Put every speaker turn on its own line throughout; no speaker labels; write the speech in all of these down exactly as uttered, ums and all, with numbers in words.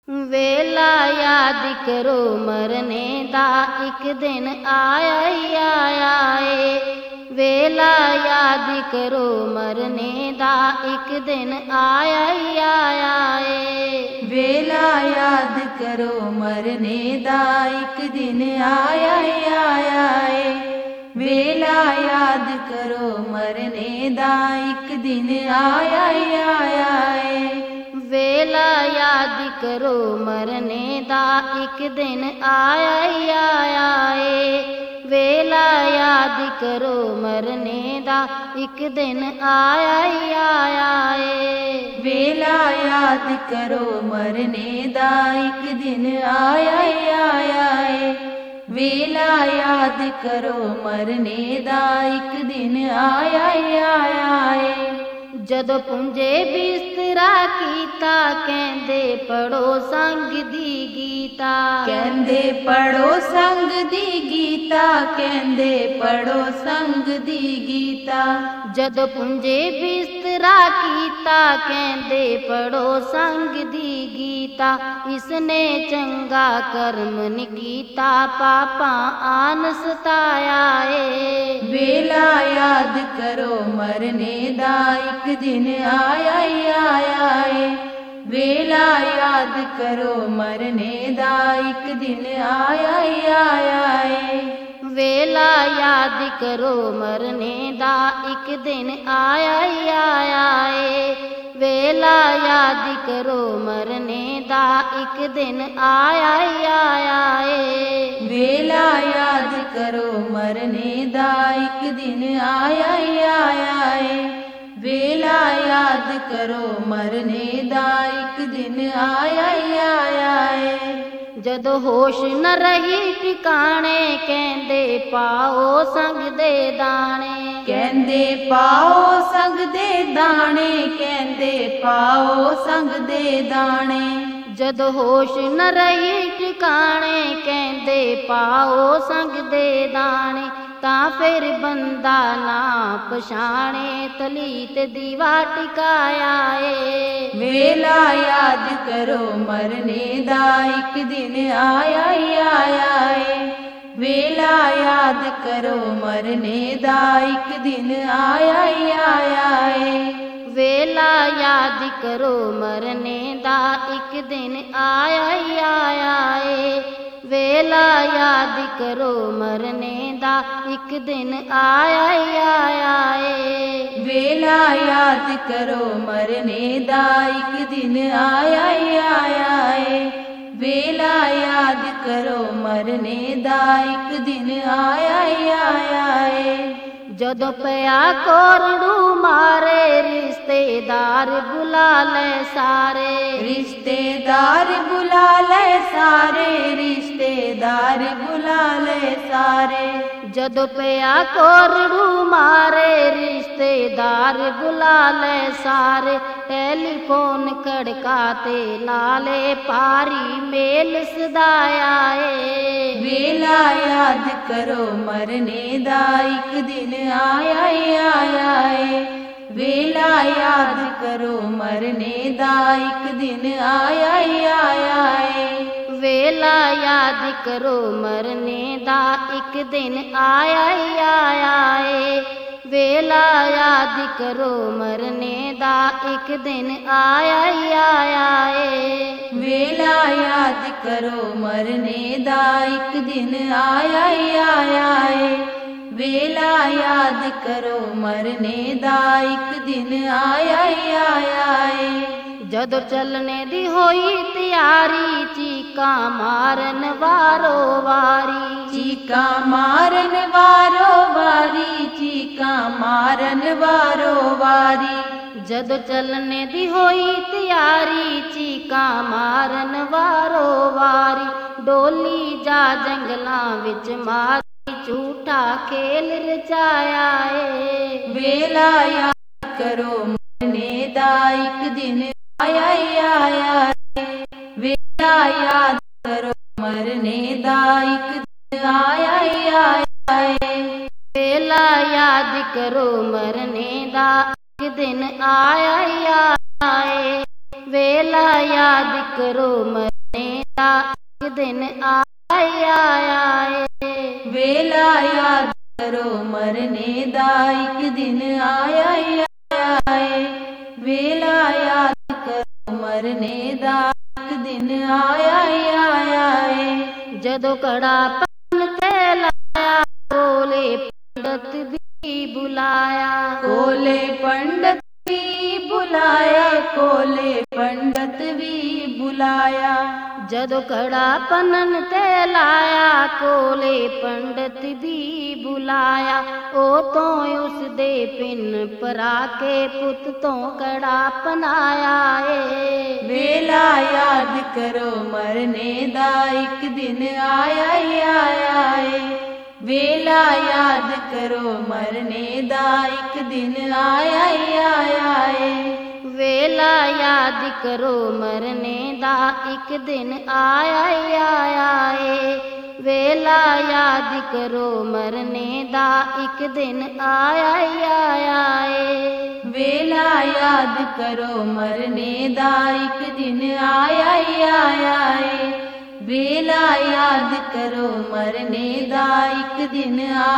ਵੇਲਾ याद करो मरने दा एक दिन आया ही आया ए। वेला याद करो मरने दा एक दिन आया ही आया ए।
वेला याद करो मरने दा एक दिन आया ही आया ए। वेला याद करो मरने दा एक दिन आया ही आया ए।
वेला याद करो मरने दा एक दिन आया ही आया ए। वेला याद करो मरने दा एक दिन आया ही आया ए।
वेला याद करो मरने दा एक दिन आया ही आया ए। वेला याद करो मरने दा एक दिन आया ही आया ए।
जदों पुंजे बिस्तरा कीता कहंदे पढ़ो संग दी गीता।
कहंदे पढ़ो संग दी गीता। कहंदे पढ़ो संग दी गीता।
जदों पुंजे बिस्तरा कीता कहंदे पढ़ो संग दी गीता। इसने चंगा कर्म नी कीता पापा आन सताया ए।
वेला याद करो मरने दा एक दिन आया ही आया ए। वेला याद करो मरने दा एक दिन आया ही आया ए।
वेला याद करो मरने दा एक दिन आया ही आया ए। वेला याद करो मरने दा एक दिन आया ही आया ए।
वेला याद करो मरने दा एक दिन आया ही आया ए। वेला याद करो मरने दा एक दिन आया ही आया ए।
जदों होश न रही ठिकाने कहंदे पाओ संग दे दाने।
कहंदे पाओ संग दे दाने। कहंदे पाओ संग दे दाने।
जदों होश न रही ठिकाने कहंदे पाओ संग दे दाने। तां फिर बंदा ना पछाणे तलीत दीवा टिकाया ए।
वेला याद करो मरने दा एक दिन आया ही आया ए। वेला याद करो मरने दा एक दिन आया ही आया ए।
वेला याद करो मरने दा एक दिन आया ही आया ए। वेला याद करो मरने दा एक दिन आया ही आया ए।
वेला याद करो मरने दा एक दिन आया ही आया ए। वेला याद करो मरने दा एक दिन आया ही आया ए।
जदों पया कोरड़ू मारे रिश्तेदार बुला ले सारे।
रिश्तेदार बुला ले सारे। रिश्तेदार बुला ले सारे।
जदों पया कोरड़ू मारे रिश्तेदार बुला ले सारे। टेलीफोन खड़काते नाले पारी मेल सदाया ए।
वेला याद करो मरने दा एक दिन आया ही आया ए। वेला याद करो मरने दा एक दिन आया ही आया ए।
वेला याद करो मरने दा एक दिन आया ही आया ए। वेला याद करो मरने दा एक दिन आया ही आया ए।
वेला याद करो मरने दा एक दिन आया ही आया ए। वेला याद करो मरने दा एक दिन आया ही आया ए।
जदों चलने दी होई तैयारी चीका मारन वारो वारी।
चीका मारन वारो वारी। चीका मारन वारो वारी।
जदों चलने दी होई तैयारी चीका मारन वारो वारी। डोली जा जंगलां विच मारी झूठा खेल रचाया ए।
वेला याद करो मरने दा एक दिन आया ही आया ए। वेला याद करो मरने दा एक दिन आया ही आया ए।
वेला याद करो मरने दा एक दिन आया ही आया ए। वेला याद करो मर ਦਾ ਇੱਕ ਦਿਨ ਆਇਆ ਏ।
ਵੇਲਾ ਯਾਦ ਕਰੋ ਮਰਨੇ ਦਾ ਇੱਕ ਦਿਨ ਆਇਆ ਏ। ਵੇਲਾ ਯਾਦ ਕਰੋ ਮਰਨੇ ਦਾ ਇੱਕ ਦਿਨ ਆਇਆ ਏ।
ਜਦੋਂ ਕੜਾ ਪੰਨ ਤੇ ਲਾਇਆ ਕੋਲੇ ਪੰਡਤ ਵੀ ਬੁਲਾਇਆ।
ਕੋਲੇ ਪੰਡਤ ਵੀ ਬੁਲਾਇਆ, ਕੋਲੇ ਪੰਡਤ ਵੀ ਬੁਲਾਇਆ।
ਜਦੋਂ ਕੜਾ ਪੰਨਨ ਤੇ ਲਾਇਆ ਕੋਲੇ ਪੰਡਤ ਵੀ ਬੁਲਾਇਆ। ਉਹ ਤੋਂ ਉਸ ਦੇ ਪਿੰਨ ਪਰਾ ਕੇ ਪੁੱਤ ਤੋਂ ਕੜਾ ਪਨਾਇਆ ਏ।
ਵੇਲਾ ਯਾਦ ਕਰੋ ਮਰਨੇ ਦਾ ਇੱਕ ਦਿਨ ਆਇਆ ਏ। ਵੇਲਾ ਯਾਦ ਕਰੋ ਮਰਨੇ ਦਾ ਇੱਕ ਦਿਨ ਆਇਆ ਏ।
ਵੇਲਾ ਯਾਦ ਕਰੋ ਮਰਨੇ ਦਾ ਇੱਕ ਦਿਨ ਆਇਆ ਏ। ਵੇਲਾ ਯਾਦ ਕਰੋ ਮਰਨੇ ਦਾ ਇੱਕ ਦਿਨ ਆਇਆ ਏ।
ਵੇਲਾ ਯਾਦ ਕਰੋ ਮਰਨੇ ਦਾ ਇੱਕ ਦਿਨ ਆਇਆ ਏ। ਵੇਲਾ ਯਾਦ ਕਰੋ ਮਰਨੇ ਦਾ ਇੱਕ ਦਿਨ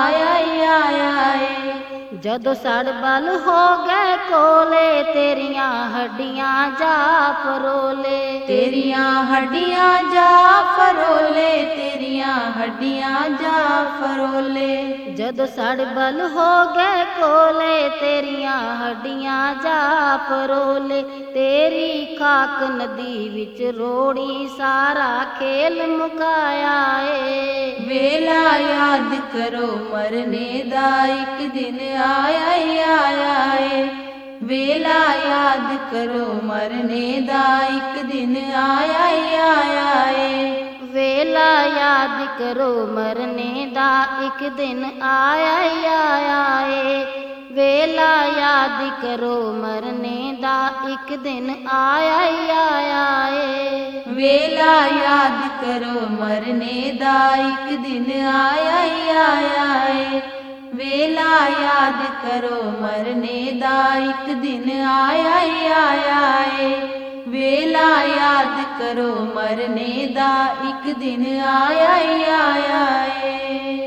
ਆਇਆ ਏ।
ਜਦੋਂ ਸੜ ਬਲ ਹੋ ਗਏ ਕੋਲੇ ਤੇਰੀਆਂ ਹੱਡੀਆਂ ਜਾ ਫਰੋਲੇ।
ਤੇਰੀਆਂ ਹੱਡੀਆਂ ਜਾ ਫਰੋਲੇ, ਤੇਰੀਆਂ ਹੱਡੀਆਂ ਜਾ ਫਰੋਲੇ।
ਜਦੋਂ ਸੜ ਬਲ ਹੋ ਗਏ ਕੋਲੇ ਤੇਰੀਆਂ ਹੱਡੀਆਂ ਜਾ ਫਰੋਲੇ। ਤੇਰੀ ਖਾਕ ਨਦੀ ਵਿੱਚ ਰੋੜੀ ਸਾਰਾ ਖੇਲ ਮੁਕਾਇਆ ਏ।
ਵੇਲਾ ਯਾਦ ਕਰੋ ਮਰਨੇ ਦਾ ਇੱਕ ਦਿਨ ਆਇਆ ਏ। ਵੇਲਾ ਯਾਦ ਕਰੋ ਮਰਨੇ ਦਾ ਇੱਕ ਦਿਨ ਆਇਆ ਏ।
ਵੇਲਾ ਯਾਦ ਕਰੋ ਮਰਨੇ ਦਾ ਇੱਕ ਦਿਨ ਆਇਆ ਏ। ਵੇਲਾ ਯਾਦ ਕਰੋ ਮਰਨੇ ਦਾ ਇੱਕ ਦਿਨ ਆਇਆ ਏ।
ਵੇਲਾ ਯਾਦ ਕਰੋ ਮਰਨੇ ਦਾ ਇੱਕ ਦਿਨ ਆਇਆ ਏ। ਵੇਲਾ ਯਾਦ ਕਰੋ ਮਰਨੇ ਦਾ ਇੱਕ ਦਿਨ ਆਇਆ ਏ। ਵੇਲਾ ਯਾਦ ਕਰੋ ਮਰਨੇ ਦਾ ਇੱਕ ਦਿਨ ਆਇਆ ਏ।